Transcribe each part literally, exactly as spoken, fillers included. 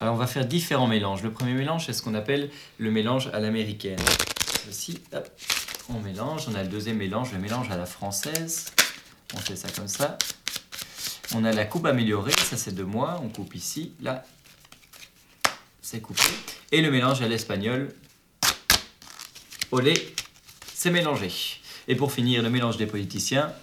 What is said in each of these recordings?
Alors on va faire différents mélanges. Le premier mélange, c'est ce qu'on appelle le mélange à l'américaine. Ceci, hop, on mélange. On a le deuxième mélange, le mélange à la française. On fait ça comme ça. On a la coupe améliorée, ça c'est de moi. On coupe ici, là, c'est coupé. Et le mélange à l'espagnol, olé, c'est mélangé. Et pour finir, le mélange des politiciens,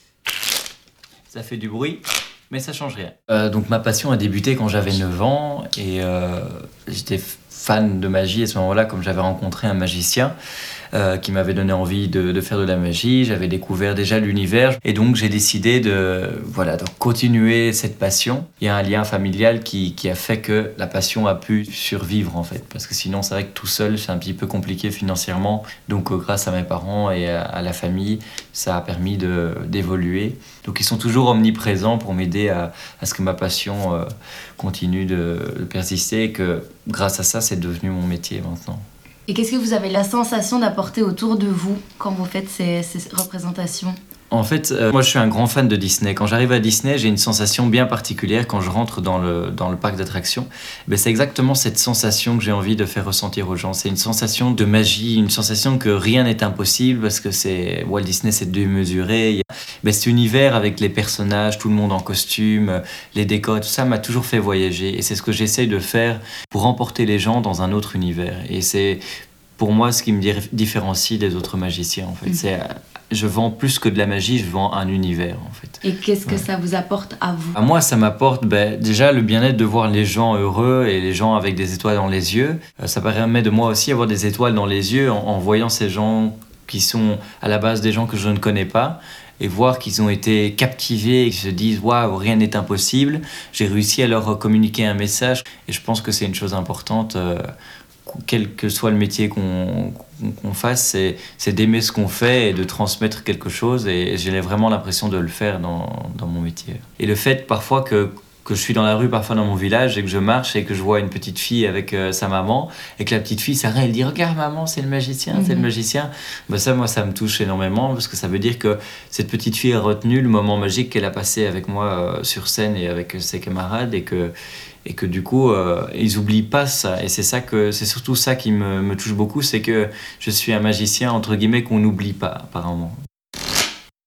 ça fait du bruit, mais ça change rien. Euh, donc ma passion a débuté quand j'avais neuf ans et euh, j'étais fan de magie à ce moment-là, comme j'avais rencontré un magicien euh, qui m'avait donné envie de, de faire de la magie. J'avais découvert déjà l'univers et donc j'ai décidé de, voilà, de continuer cette passion. Il y a un lien familial qui, qui a fait que la passion a pu survivre en fait, parce que sinon c'est vrai que tout seul c'est un petit peu compliqué financièrement. Donc euh, grâce à mes parents et à, à la famille, ça a permis de, d'évoluer. Donc ils sont toujours omniprésents pour m'aider à, à ce que ma passion euh, continue de, de persister et que grâce à ça, c'est devenu mon métier maintenant. Et qu'est-ce que vous avez la sensation d'apporter autour de vous quand vous faites ces, ces représentations ? En fait, euh, moi je suis un grand fan de Disney. Quand j'arrive à Disney, j'ai une sensation bien particulière quand je rentre dans le, dans le parc d'attractions. Ben, c'est exactement cette sensation que j'ai envie de faire ressentir aux gens. C'est une sensation de magie, une sensation que rien n'est impossible parce que c'est, Walt Disney c'est démesuré. Ben, cet univers avec les personnages, tout le monde en costume, les décors, tout ça m'a toujours fait voyager. Et c'est ce que j'essaye de faire pour emporter les gens dans un autre univers. Et c'est pour moi ce qui me différencie des autres magiciens en fait. Mmh. C'est, je vends plus que de la magie, je vends un univers en fait. Et qu'est-ce que ouais. ça vous apporte à vous ? À moi, ça m'apporte ben, déjà le bien-être de voir les gens heureux et les gens avec des étoiles dans les yeux. Ça permet de moi aussi avoir des étoiles dans les yeux en, en voyant ces gens qui sont à la base des gens que je ne connais pas et voir qu'ils ont été captivés et qu'ils se disent « Waouh, rien n'est impossible ». J'ai réussi à leur communiquer un message et je pense que c'est une chose importante. Euh, quel que soit le métier qu'on, qu'on fasse, c'est, c'est d'aimer ce qu'on fait et de transmettre quelque chose. Et j'ai vraiment l'impression de le faire dans, dans mon métier. Et le fait parfois que, que je suis dans la rue, parfois dans mon village, et que je marche et que je vois une petite fille avec euh, sa maman, et que la petite fille s'arrête, elle dit « Regarde maman, c'est le magicien, mm-hmm. c'est le magicien ». Ben ça, moi, ça me touche énormément parce que ça veut dire que cette petite fille a retenu le moment magique qu'elle a passé avec moi euh, sur scène et avec ses camarades et que et que du coup euh, ils oublient pas ça et c'est ça que c'est surtout ça qui me, me touche beaucoup, c'est que je suis un magicien entre guillemets qu'on n'oublie pas apparemment.